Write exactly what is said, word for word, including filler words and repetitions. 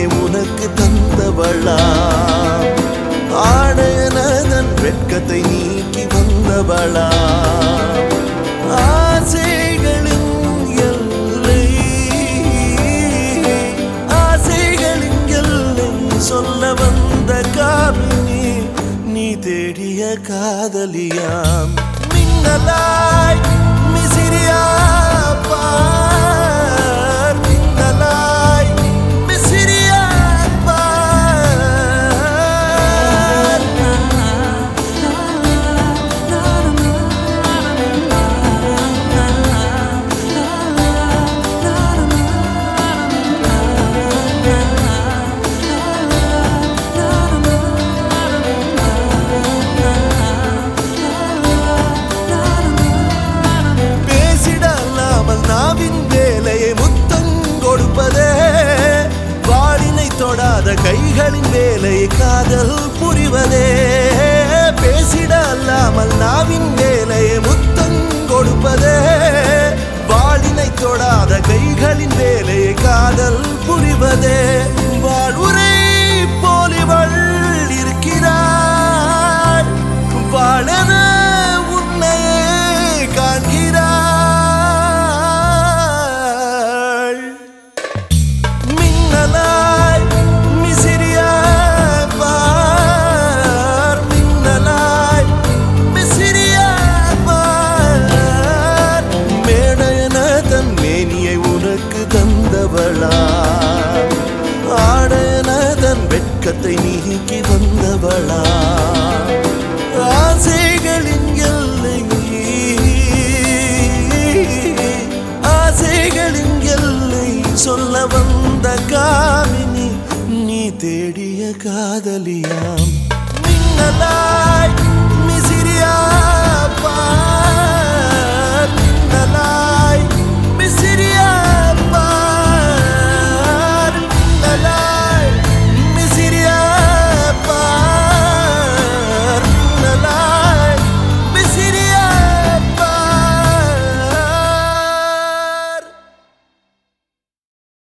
மேனியை உனக்கு தந்தவளா ஆடையனதன் வெட்கத்தை நீக்கி வந்தவளா ஆசைகளின் எல்லை ஆசைகளின் எல்லை சொல்ல வந்த காமினி நீ தேடிய காதலியாம் மின்னலாய் மிசிறியா பார் மின்னலாய் மிசிறியா பார் நாவின் வேலையை முத்தம் கொடுப்பதே வாளினை தொடாத கைகளின் வேலையை காதல் புரிவதே பேசிட அல்லாமல் நாவின் வேலையை முத்தம் கொடுப்பதே வாளினை தொடாத கைகளின் வேலையை காதல் புரிவதே வாழ்வுரை போலிவள் இருக்கிறார் வாழன உன்னையே காண்கிறார் ஆடையனதன் வெட்கத்தை நீக்கி வந்தவளா ஆசைகளின் எல்லை ஆசைகளின் எல்லை சொல்ல வந்த காமினி நீ தேடிய காதலியாம் மின்னலாய்